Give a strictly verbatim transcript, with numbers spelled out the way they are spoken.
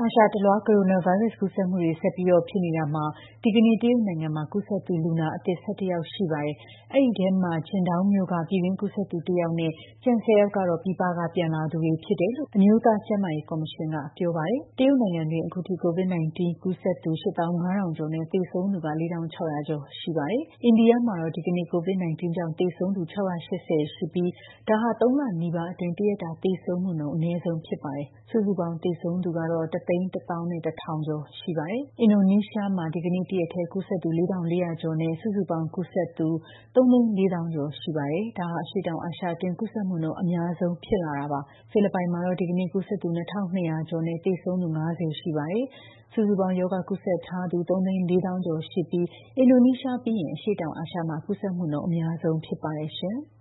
အာရှတလွှား ကိုရိုနာဗိုင်းရပ်စ်ကူးစက်မှုတွေဆက်ပြီးဖြစ်နေတာမှာဒီကနေ့တရုတ်နိုင်ငံမှာကူးစက်သူလူနာအသစ်၁၁ယောက်ရှိပါတယ်။အဲဒီထဲမှာ Qingdao မြို့ကပြည်တွင်းကူးစက်သူတစ်ယောက်နဲ့ကျန်၁၀ယောက်ကတော့ပြည်ပကပြန်လာသူတွေဖြစ်တယ်လို့အမျိုးသားကျန်းမာရေးကော်မရှင်ကပြောပါတယ်။တရုတ်နိုင်ငံတွင်းအခုထိ ကိုဗစ် ၁၉ ကူးစက်သူ ၈၅၀၀၀ ကျော်နဲ့သေဆုံးသူက ၄၆၀၀ ကျော်ရှိပါတယ်။အိန္ဒိယမှာတော့ဒီကနေ့ ကိုဗစ် ၁၉ ကြောင့်သေဆုံးသူ၆၈၀ရှိပြီးဒါဟာသုံးလနီးပါးအတွင်းတရက်တာသေဆုံးမှုနှုန်းအနည်းဆုံးဖြစ်ပါတယ်။စုစုပေါင်းသေဆုံးသူကတော့ တစ်သိန်းတစ်သောင်းနဲ့တစ်ထောင်ကျော်ရှိပါတယ်။အင်ဒိုနီးရှားမှာဒီကနေ့တရက်ထဲကူးစက်သူ ၄၄၀၀ ကျော်နဲ့စုစုပေါင်းကူးစက်သူ သုံးသိန်းလေးသောင်းကျော်ရှိပါတယ်။ဒါဟာအရှေ့တောင်အာရှအတွင်းကူးစက်မှုနှုန်းအများဆုံးဖြစ်လာတာပါ။ဖိလစ်ပိုင်မှာတော့ဒီကနေ့ကူးစက်သူ ၂၂၀၀ ကျော်နဲ့သေဆုံးသူ ၅၀ ရှိပါတယ်။စုစုပေါင်းရောဂါကူးစက်ထားသူ သုံးသိန်းလေးသောင်းကျော်ရှိပြီးအင်ဒိုနီးရှားပြီးရင်အရှေ့တောင်အာရှမှာကူးစက်မှုနှုန်းအများဆုံးဖြစ်ပါတယ်ရှင်။